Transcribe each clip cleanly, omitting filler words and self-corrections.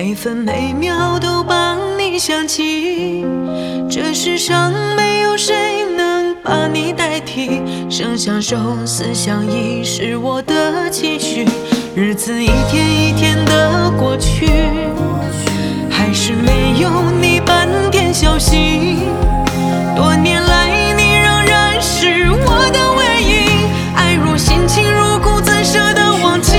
每分每秒都帮你想起。这世上没有谁能把你代替，生相守，死相依是我的期许。日子一天一天的过去，还是没有你半点消息。多年来你仍然是我的唯一，爱如心情如故，怎舍得忘记？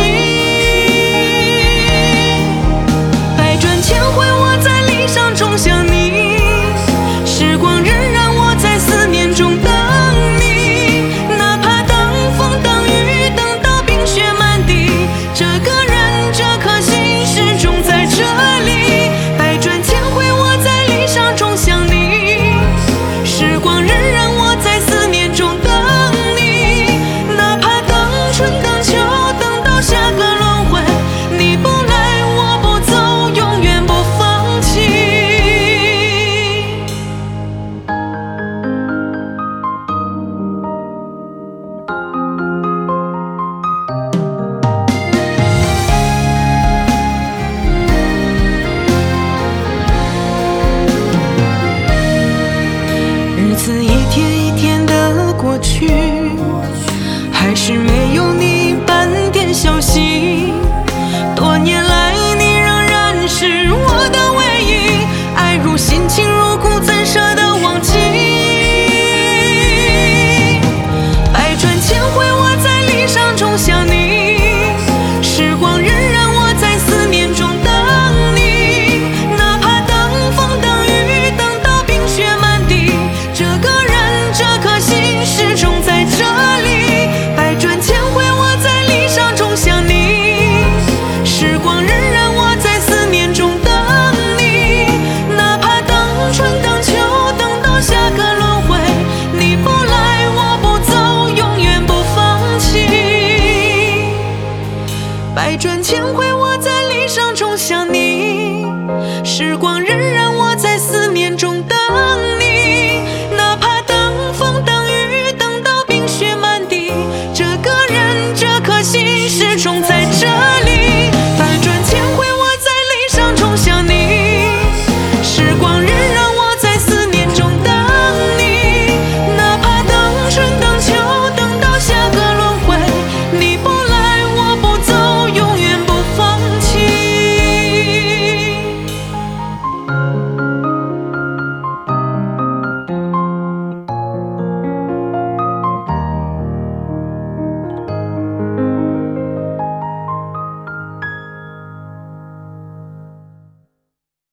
百转千回我在理想中想你，时光荏苒我在思念中等你。哪怕等风等雨等到冰雪满地，这个人这颗心始终在这里。百转千回我在理想中想你，时光荏苒我在思念中等你。哪怕等春等秋等到下个轮回，你不来我不走，永远不放弃。日子一天一天的过去，还是没有你